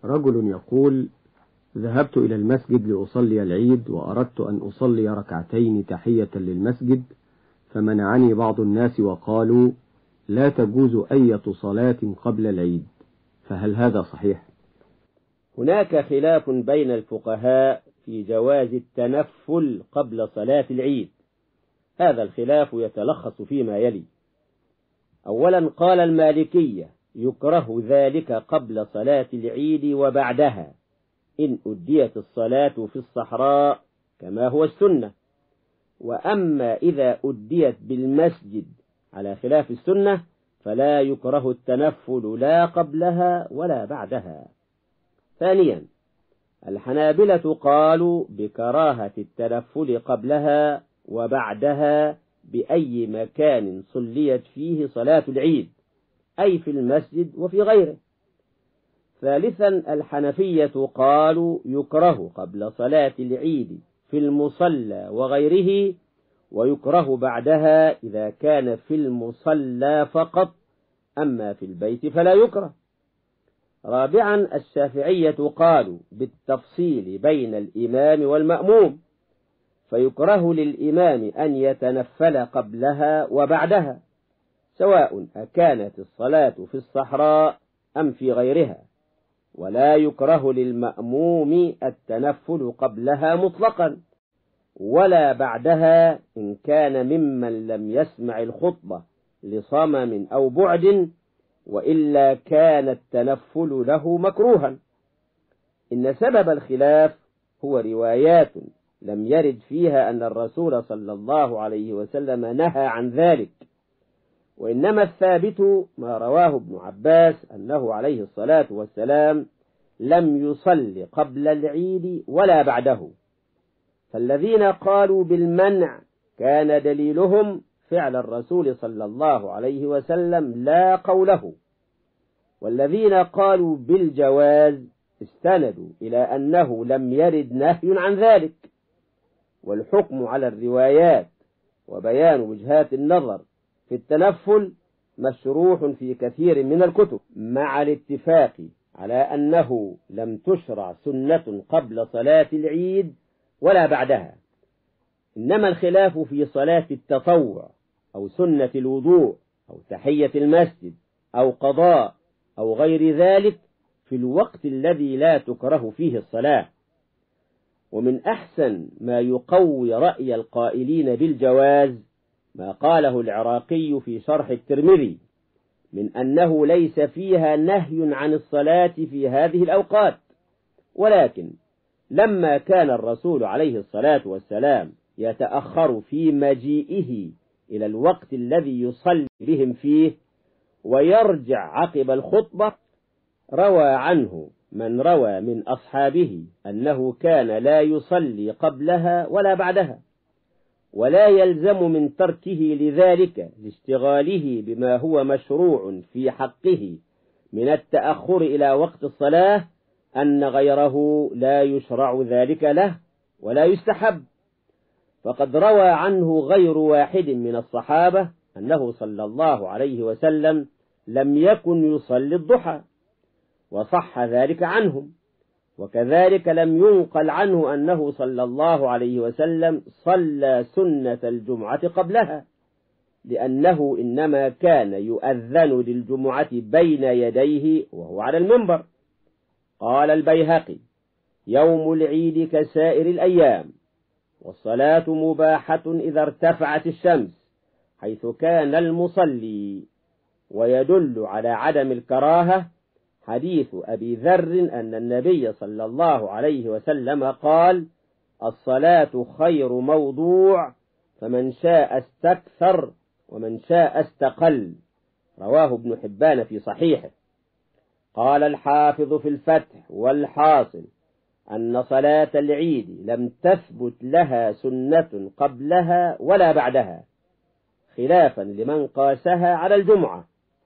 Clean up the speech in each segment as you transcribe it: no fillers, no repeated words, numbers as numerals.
رجل يقول: ذهبت إلى المسجد لأصلي العيد وأردت أن أصلي ركعتين تحية للمسجد، فمنعني بعض الناس وقالوا: لا تجوز أية صلاة قبل العيد، فهل هذا صحيح؟ هناك خلاف بين الفقهاء في جواز التنفل قبل صلاة العيد. هذا الخلاف يتلخص فيما يلي: أولا، قال المالكية: يكره ذلك قبل صلاة العيد وبعدها إن أديت الصلاة في الصحراء كما هو السنة، وأما إذا أديت بالمسجد على خلاف السنة فلا يكره التنفل لا قبلها ولا بعدها. ثانيا، الحنابلة قالوا بكراهة التنفل قبلها وبعدها بأي مكان صليت فيه صلاة العيد، أي في المسجد وفي غيره. ثالثا، الحنفية قالوا يكره قبل صلاة العيد في المصلى وغيره، ويكره بعدها إذا كان في المصلى فقط، أما في البيت فلا يكره. رابعا، الشافعية قالوا بالتفصيل بين الإمام والمأموم، فيكره للإمام أن يتنفل قبلها وبعدها، سواء أكانت الصلاة في الصحراء أم في غيرها، ولا يكره للمأموم التنفل قبلها مطلقا ولا بعدها إن كان ممن لم يسمع الخطبة لصمم أو بعد، وإلا كان التنفل له مكروها. إن سبب الخلاف هو روايات لم يرد فيها أن الرسول صلى الله عليه وسلم نهى عن ذلك، وإنما الثابت ما رواه ابن عباس أنه عليه الصلاة والسلام لم يصل قبل العيد ولا بعده. فالذين قالوا بالمنع كان دليلهم فعل الرسول صلى الله عليه وسلم لا قوله، والذين قالوا بالجواز استندوا إلى أنه لم يرد نهي عن ذلك. والحكم على الروايات وبيان وجهات النظر في التنفل مشروح في كثير من الكتب، مع الاتفاق على أنه لم تشرع سنة قبل صلاة العيد ولا بعدها، إنما الخلاف في صلاة التطوع أو سنة الوضوء أو تحية المسجد أو قضاء أو غير ذلك في الوقت الذي لا تكره فيه الصلاة. ومن أحسن ما يقوي رأي القائلين بالجواز ما قاله العراقي في شرح الترمذي من أنه ليس فيها نهي عن الصلاة في هذه الأوقات، ولكن لما كان الرسول عليه الصلاة والسلام يتأخر في مجيئه إلى الوقت الذي يصلي بهم فيه ويرجع عقب الخطبة، روى عنه من روى من أصحابه أنه كان لا يصلي قبلها ولا بعدها، ولا يلزم من تركه لذلك لاشتغاله بما هو مشروع في حقه من التأخر إلى وقت الصلاة أن غيره لا يشرع ذلك له ولا يستحب. فقد روى عنه غير واحد من الصحابة أنه صلى الله عليه وسلم لم يكن يصلي الضحى، وصح ذلك عنهم. وكذلك لم ينقل عنه أنه صلى الله عليه وسلم صلى سنة الجمعة قبلها، لأنه إنما كان يؤذن للجمعة بين يديه وهو على المنبر. قال البيهقي: يوم العيد كسائر الأيام، والصلاة مباحة إذا ارتفعت الشمس حيث كان المصلي. ويدل على عدم الكراهة حديث أبي ذر أن النبي صلى الله عليه وسلم قال: الصلاة خير موضوع، فمن شاء استكثر ومن شاء استقل. رواه ابن حبان في صحيحه. قال الحافظ في الفتح والحاصل أن صلاة العيد لم تثبت لها سنة قبلها ولا بعدها، خلافا لمن قاسها على الجمعة.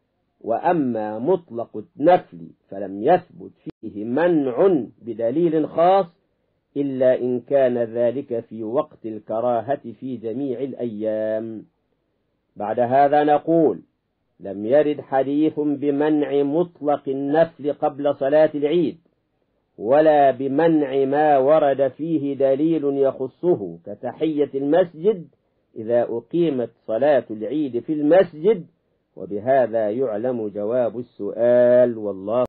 وأما مطلق النفل فلم يثبت فيه منع بدليل خاص إلا إن كان ذلك في وقت الكراهة في جميع الأيام. بعد هذا نقول: لم يرد حديث بمنع مطلق النفل قبل صلاة العيد، ولا بمنع ما ورد فيه دليل يخصه كتحية المسجد إذا أقيمت صلاة العيد في المسجد. وبهذا يعلم جواب السؤال، والله